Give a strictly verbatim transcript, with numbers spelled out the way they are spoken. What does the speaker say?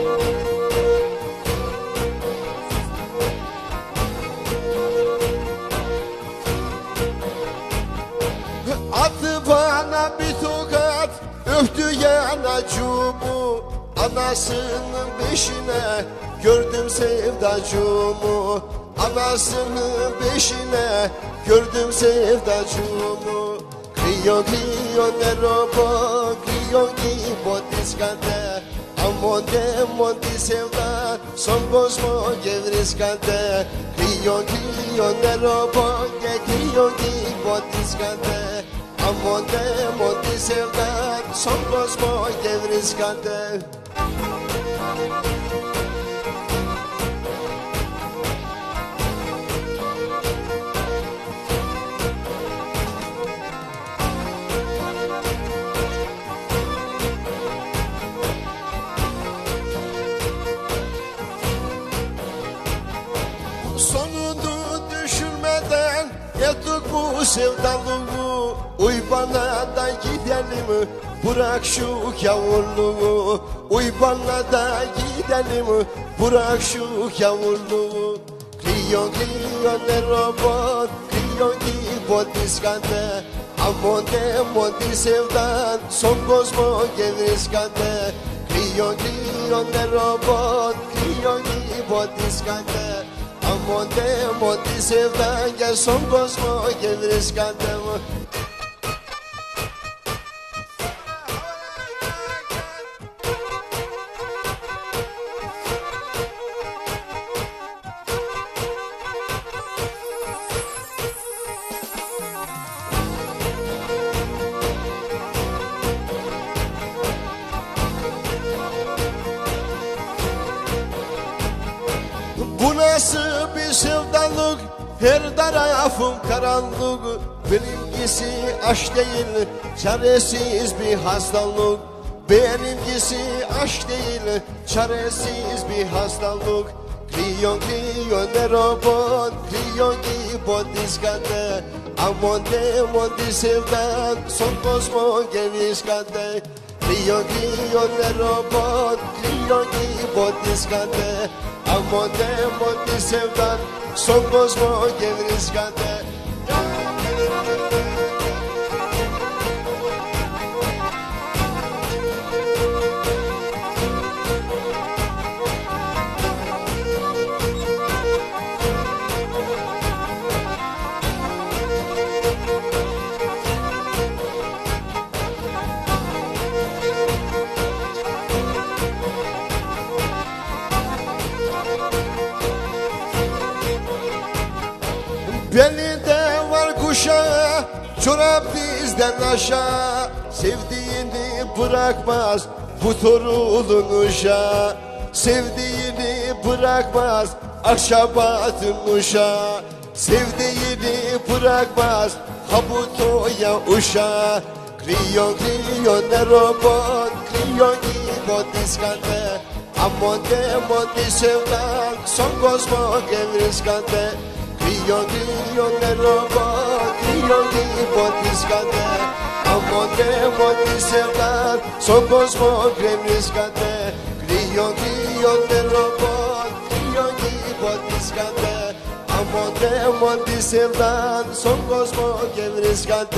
Attı bana bir tokat, öptü yanacığımı. Anasının peşine gördüm sevdacığımı. Anasının peşine gördüm sevdacığımı. Crion, crion, ne robo, crion, gibo diskante. Amonte, monti sevda, son bozmo gevriskante. Crion, crion, ne robo, crion, gibo diskante. Amonte, monti sevda, son bozmo gevriskante. Sonunu düşürmeden ettik bu sevdalığımı. Uy bana da gidelim, bırak şu yavurluğu. Uy bana da gidelim, bırak şu yavurluğu. Crion, crion, ne robot, crion, gibo diskante. Amonte, monti sevdan, son kozmo gevriskante. Crion, crion, ne robot, crion, gibo diskante. Amonte, monti sevdan, gel son kozmo gevriskante. Bu nasıl bir sevdalık, her tarafım karanlık. Benimkisi aşk değil, çaresiz bir hastalık. Benimkisi aşk değil, çaresiz bir hastalık. Crion, crion, ne robot, crion, gibo diskante. Amonte, monti sevdan, son kozmo gevriskante. Crion, crion, ne robot, crion, gibo diskante. Amonte, monti sevdan, son kozmo gevriskante. Belinde var kuşağı, çorap dizden aşağı. Sevdiğini bırakmaz bu torunun uşağı. Sevdiğini bırakmaz Akşabat'ın uşağı. Sevdiğini bırakmaz ha bu toya uşağı. Crion, crion, ne robot, crion, gibo diskante. Amonte, monti sevdan, son kozmo gevriskante. Crion, crion, ne robot, crion, gibo diskante. Amonte, monti sevdan, son kozmo gevriskante. Crion, crion, ne robot, crion, gibo diskante. Amonte, monti sevdan, son kozmo gevriskante.